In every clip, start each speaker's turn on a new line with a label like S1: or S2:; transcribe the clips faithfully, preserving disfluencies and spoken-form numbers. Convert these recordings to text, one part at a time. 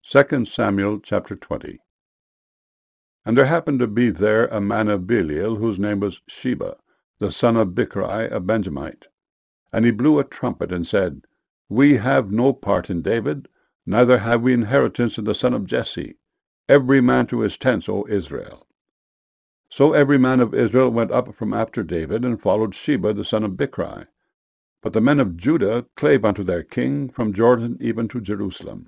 S1: Second Samuel chapter twenty. And there happened to be there a man of Belial, whose name was Sheba, the son of Bichri, a Benjamite. And he blew a trumpet, and said, We have no part in David, neither have we inheritance in the son of Jesse. Every man to his tents, O Israel. So every man of Israel went up from after David, and followed Sheba the son of Bichri. But the men of Judah clave unto their king from Jordan even to Jerusalem.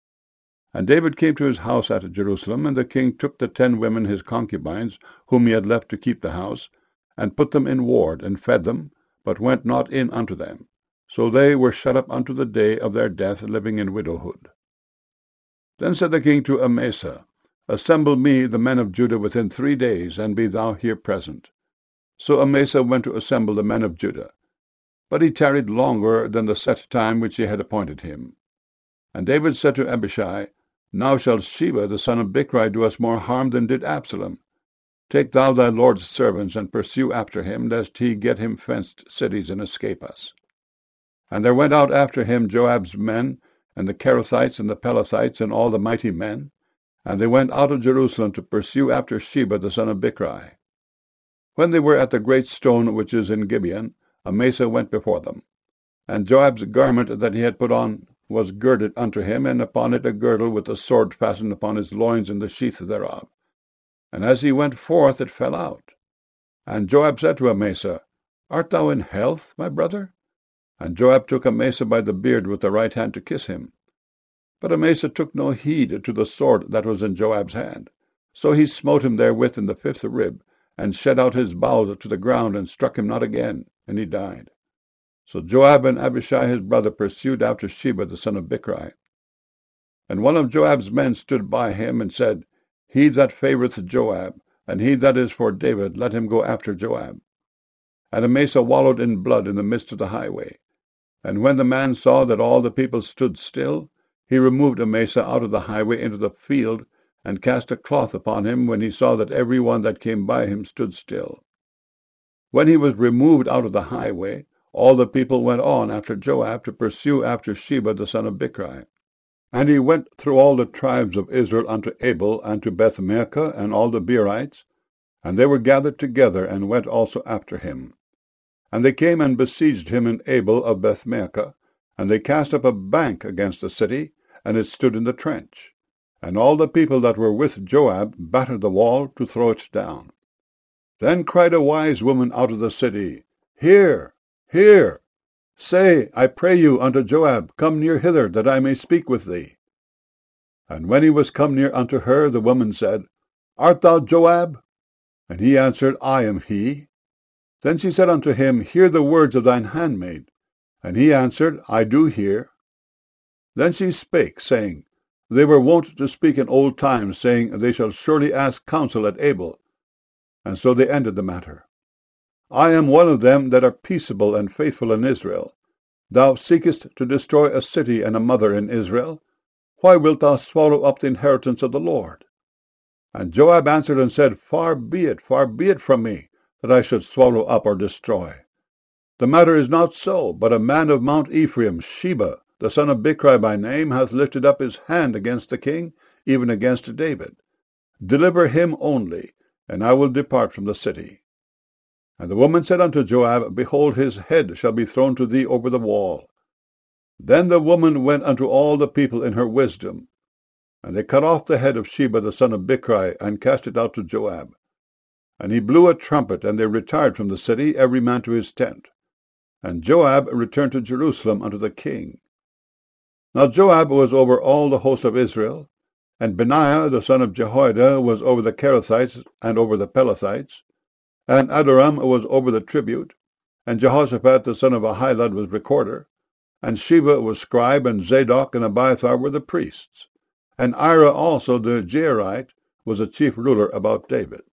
S1: And David came to his house at Jerusalem, and the king took the ten women his concubines, whom he had left to keep the house, and put them in ward, and fed them, but went not in unto them. So they were shut up unto the day of their death, living in widowhood. Then said the king to Amasa, Assemble me the men of Judah within three days, and be thou here present. So Amasa went to assemble the men of Judah. But he tarried longer than the set time which he had appointed him. And David said to Abishai, Now shall Sheba the son of Bichri do us more harm than did Absalom. Take thou thy lord's servants, and pursue after him, lest he get him fenced cities, and escape us. And there went out after him Joab's men, and the Cherethites, and the Pelethites, and all the mighty men. And they went out of Jerusalem to pursue after Sheba the son of Bichri. When they were at the great stone which is in Gibeon, Amasa went before them. And Joab's garment that he had put on was girded unto him, and upon it a girdle with a sword fastened upon his loins in the sheath thereof. And as he went forth, it fell out. And Joab said to Amasa, Art thou in health, my brother? And Joab took Amasa by the beard with the right hand to kiss him. But Amasa took no heed to the sword that was in Joab's hand. So he smote him therewith in the fifth rib, and shed out his bowels to the ground, and struck him not again, and he died. So Joab and Abishai his brother pursued after Sheba the son of Bichri. And one of Joab's men stood by him, and said, He that favoureth Joab, and he that is for David, let him go after Joab. And Amasa wallowed in blood in the midst of the highway. And when the man saw that all the people stood still, he removed Amasa out of the highway into the field, and cast a cloth upon him, when he saw that every one that came by him stood still. When he was removed out of the highway, all the people went on after Joab to pursue after Sheba the son of Bichri. And he went through all the tribes of Israel unto Abel, and to Bethmaachah, and all the Beerites, and they were gathered together, and went also after him. And they came and besieged him in Abel of Bethmaachah, and they cast up a bank against the city, and it stood in the trench. And all the people that were with Joab battered the wall to throw it down. Then cried a wise woman out of the city, Hear, hear! Say, I pray you, unto Joab, Come near hither, that I may speak with thee. And when he was come near unto her, the woman said, Art thou Joab? And he answered, I am he. Then she said unto him, Hear the words of thine handmaid. And he answered, I do hear. Then she spake, saying, They were wont to speak in old times, saying, They shall surely ask counsel at Abel. And so they ended the matter. I am one of them that are peaceable and faithful in Israel. Thou seekest to destroy a city and a mother in Israel. Why wilt thou swallow up the inheritance of the Lord? And Joab answered and said, Far be it, far be it from me, that I should swallow up or destroy. The matter is not so, but a man of Mount Ephraim, Sheba, the son of Bichri by name, hath lifted up his hand against the king, even against David. Deliver him only, and I will depart from the city. And the woman said unto Joab, Behold, his head shall be thrown to thee over the wall. Then the woman went unto all the people in her wisdom, and they cut off the head of Sheba the son of Bichri, and cast it out to Joab. And he blew a trumpet, and they retired from the city, every man to his tent. And Joab returned to Jerusalem unto the king. Now Joab was over all the host of Israel, and Benaiah the son of Jehoiada was over the Cherethites and over the Pelethites, and Adoram was over the tribute, and Jehoshaphat the son of Ahilud was recorder, and Sheba was scribe, and Zadok and Abiathar were the priests, and Ira also the Jairite was a chief ruler about David.